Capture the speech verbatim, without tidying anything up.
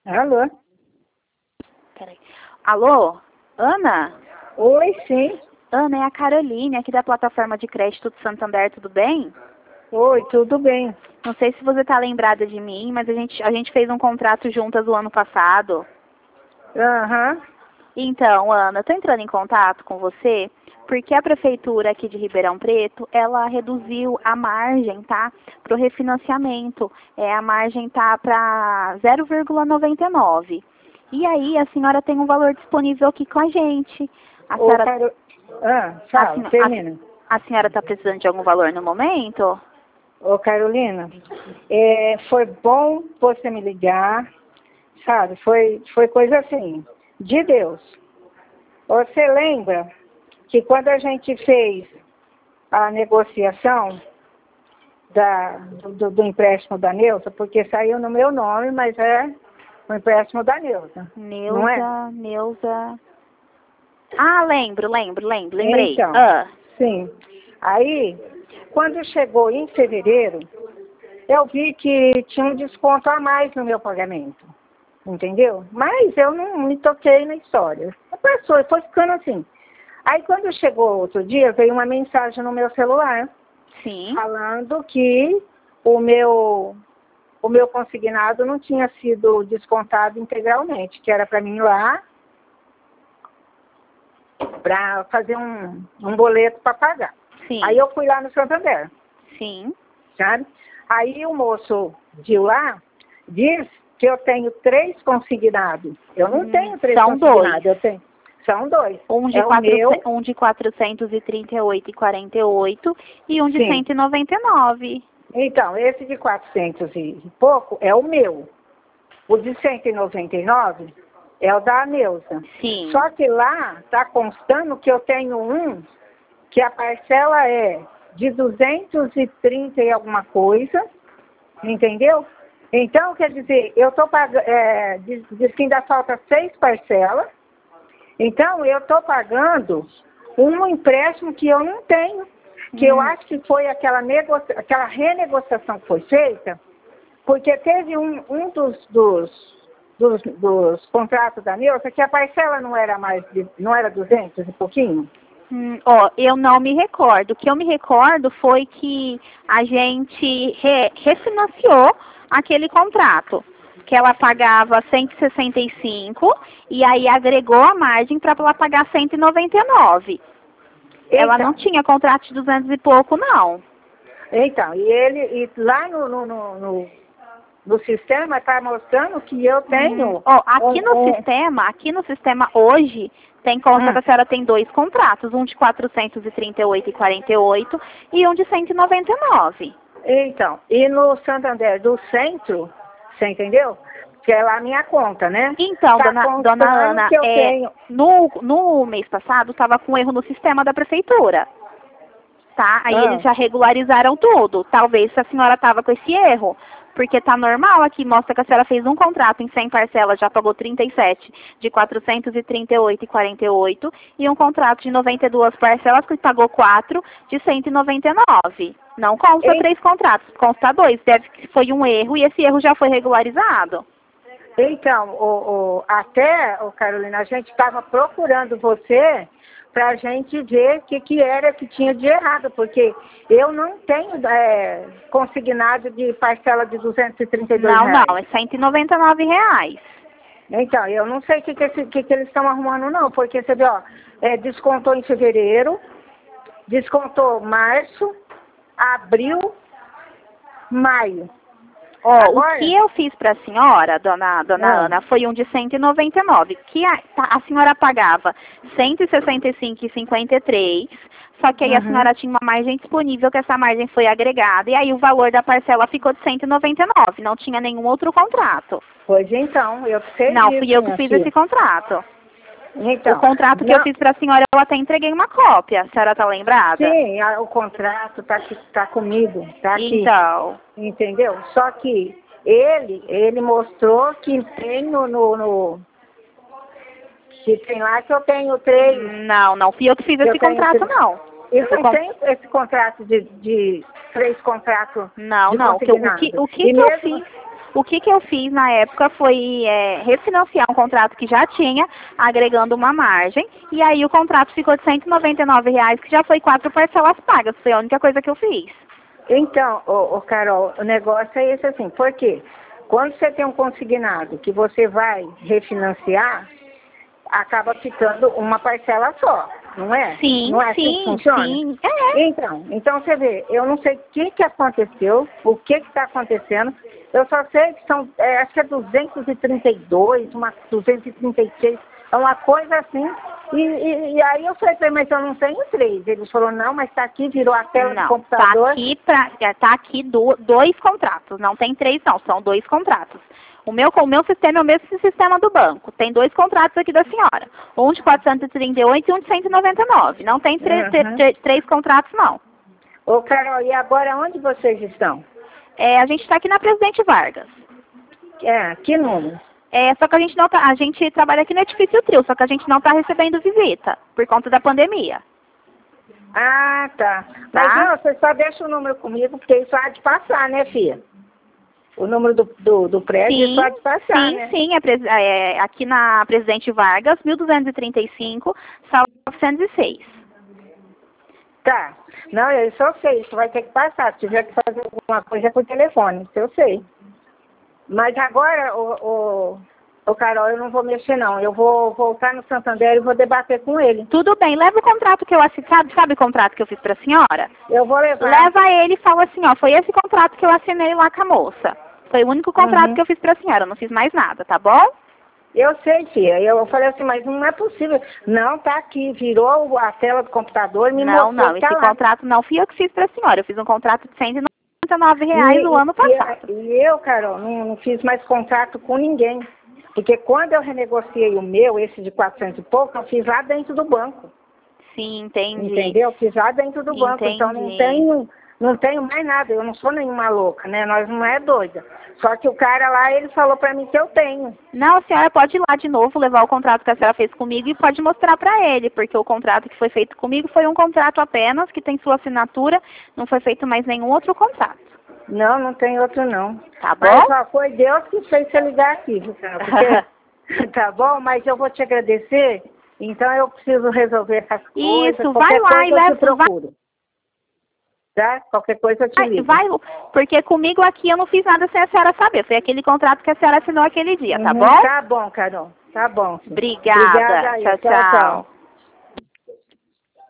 Alô? Peraí. Alô? Ana? Oi, sim. Ana, é a Caroline, aqui da plataforma de crédito do Santander, tudo bem? Oi, tudo bem. Não sei se você está lembrada de mim, mas a gente, a gente fez um contrato juntas o ano passado. Aham. Então, Ana, eu estou entrando em contato com você porque a prefeitura aqui de Ribeirão Preto, ela reduziu a margem, tá? Para o refinanciamento. É, a margem tá para zero vírgula noventa e nove. E aí, a senhora tem um valor disponível aqui com a gente. A Ô, senhora, Caro... Ah, a, fala, sen- termina. a, a senhora está precisando de algum valor no momento? Ô, Carolina, é, foi bom você me ligar, sabe? Foi, foi coisa assim, de Deus. Você lembra que quando a gente fez a negociação da, do, do empréstimo da Neuza, porque saiu no meu nome, mas é o empréstimo da Neuza, não é? Neuza, Neuza... Ah, lembro, lembro, lembro, lembrei. Então, Ah, sim. Aí, quando chegou em fevereiro, eu vi que tinha um desconto a mais no meu pagamento, entendeu? Mas eu não me toquei na história. Passou, foi ficando assim. Aí, quando chegou outro dia, veio uma mensagem no meu celular, sim. falando que o meu, o meu consignado não tinha sido descontado integralmente, que era para mim ir lá para fazer um, um boleto para pagar. Sim. Aí eu fui lá no Santander, Sim. sabe? Aí o moço de lá diz que eu tenho três consignados. Eu não Hum, tenho três são consignados, dois. eu tenho. São dois. Um de, É o quatro, meu, um de quatrocentos e trinta e oito e quarenta e oito e um de sim. cento e noventa e nove. Então, esse de quatrocentos e pouco é o meu. O de cento e noventa e nove é o da Neuza. Sim. Só que lá está constando que eu tenho um que a parcela é de duzentos e trinta e alguma coisa, entendeu? Então, quer dizer, eu estou pagando, é, diz, diz que ainda falta seis parcelas, então eu estou pagando um empréstimo que eu não tenho, que eu Hum. acho que foi aquela, negocia, aquela renegociação que foi feita, porque teve um, um dos, dos, dos, dos contratos da Neuza que a parcela não era mais de, não era duzentos e pouquinho. Hum, ó, eu não me recordo. O que eu me recordo foi que a gente re- refinanciou aquele contrato, que ela pagava cento e sessenta e cinco e aí agregou a margem para ela pagar cento e noventa e nove. Ela não Então, tinha contrato de duzentos e pouco, não. então, e ele, e lá no, no, no, no, no sistema está mostrando que eu Hum, tenho ó, aqui no um, um, sistema, aqui no sistema hoje, tem consta que hum, a senhora tem dois contratos, um de quatrocentos e trinta e oito e quarenta e oito e um de cento e noventa e nove. então, e no Santander do centro, você entendeu? Que é lá a minha conta, né? Então, Está dona, dona constando Ana, que eu é, tenho. no, no mês passado estava com erro no sistema da prefeitura, tá? Aí eles Ah, já regularizaram tudo. Talvez a senhora estava com esse erro, porque tá normal aqui, mostra que a senhora fez um contrato em cem parcelas, já pagou trinta e sete de quatrocentos e trinta e oito e quarenta e oito e um contrato de noventa e duas parcelas que pagou quatro de cento e noventa e nove. Não consta e- três contratos, consta dois. Deve que foi um erro e esse erro já foi regularizado. então, o, o, até, o Carolina, a gente estava procurando você para a gente ver o que, que era que tinha de errado, porque eu não tenho é, consignado de parcela de duzentos e trinta e dois Não, não, reais. é cento e noventa e nove reais. Então, eu não sei o que, que, esse- que, que eles estão arrumando, não, porque você vê, ó, é, descontou em fevereiro, descontou março, abril, maio. Ó, o Agora, que eu fiz para a senhora, dona, dona ah, Ana, foi um de cento e noventa e nove, que a, tá- a senhora pagava cento e sessenta e cinco e cinquenta e três, só que aí a uhum. senhora tinha uma margem disponível, que essa margem foi agregada, e aí o valor da parcela ficou de cento e noventa e nove, não tinha nenhum outro contrato. Pois então, eu sei Não, fui disso, eu que minha fiz filha. esse contrato. O Então, contrato que eu não, fiz para a senhora, eu até entreguei uma cópia, a senhora tá lembrada? sim, a- o contrato está tá comigo, está aqui, Então, entendeu? Só que ele, ele mostrou que tem no, no, no- que tem lá que eu tenho três, não, não fui eu que fiz eu esse tenho contrato, três. não. Eu O não con- tenho esse contrato de, de três contratos Não, de não, o que, eu- o que, consignado. o que E que eu mesmo, fiz? O que, que eu fiz na época foi é, refinanciar um contrato que já tinha, agregando uma margem, e aí o contrato ficou de cento e noventa e nove reais, que já foi quatro parcelas pagas. Foi a única coisa que eu fiz. Então, ô, ô, Carol, o negócio é esse assim, por quê? Quando você tem um consignado que você vai refinanciar, acaba ficando uma parcela só, não é? Sim, não é sim, assim que funciona? sim. É. Então, então você vê, eu não sei o que, que aconteceu, o que está acontecendo, eu só sei que são, é, acho que é duzentos e trinta e dois, uma duzentos e trinta e seis, é uma coisa assim, e, e, e aí eu falei para ele, mas eu não tenho três. Ele falou, não, mas está aqui, virou a tela Não, do computador. tá aqui, pra, tá aqui do, dois contratos, não tem três não, são dois contratos. O meu, o meu sistema é o mesmo sistema do banco. Tem dois contratos aqui da senhora. Um de quatrocentos e trinta e oito e um de cento e noventa e nove. Não tem três, Uhum. três, três contratos, não. Ô, Carol, e agora onde vocês estão? É, a gente está aqui na Presidente Vargas. É, que número? É, só que a gente não tá, a gente trabalha aqui no Edifício Trio, só que a gente não está recebendo visita, por conta da pandemia. Ah, tá. Mas Tá? não, você só deixa o número comigo, porque isso há de passar, né, filha? O número do, do, do prédio, Sim, isso há de passar, sim, né? sim, é, pres- é aqui na Presidente Vargas, mil duzentos e trinta e cinco, sala novecentos e seis. Tá. Não, eu só sei, isso vai ter que passar. Se tiver que fazer alguma coisa é por telefone, isso eu sei. Mas agora, o, o, o Carol, eu não vou mexer, não. Eu vou voltar no Santander e vou debater com ele. Tudo bem, leva o contrato que eu assinei, sabe, sabe o contrato que eu fiz para a senhora? Eu vou levar. Leva ele e fala assim, ó, foi esse contrato que eu assinei lá com a moça. Foi o único contrato Uhum. que eu fiz para a senhora, eu não fiz mais nada, tá bom? Eu sei, filha. Eu falei assim, mas não é possível. Não, tá aqui. Virou a tela do computador e me Não, mostrou não, que tá esse lá. contrato não fui eu que fiz para a senhora, eu fiz um contrato de cento e noventa e nove reais E, o ano e, passado. e eu, Carol, não, não fiz mais contrato com ninguém. Porque quando eu renegociei o meu, esse de quatrocentos e pouco, eu fiz lá dentro do banco. Sim, entendi. Entendeu? Fiz lá dentro do banco. Então não Entendi. tenho, não tenho mais nada. Eu não sou nenhuma louca, né? Nós não é doida. Só que o cara lá, ele falou pra mim que eu tenho. Não, a senhora pode ir lá de novo, levar o contrato que a senhora fez comigo e pode mostrar para ele, porque o contrato que foi feito comigo foi um contrato apenas, que tem sua assinatura, não foi feito mais nenhum outro contrato. Não, não tem outro não. Tá bom? Mas só foi Deus que fez você ligar aqui, viu, cara? Porque, tá bom, mas eu vou te agradecer. Então eu preciso resolver essas coisas. Isso, Qualquer vai lá coisa e eu leva. te procuro. Tá? Qualquer coisa eu te Vai, ligo. vai, porque comigo aqui eu não fiz nada sem a senhora saber. Foi aquele contrato que a senhora assinou aquele dia, tá Uhum, bom? Tá bom, Carol. Tá bom. Sim. Obrigada. Obrigada aí. Tchau, Tchau, tchau. tchau.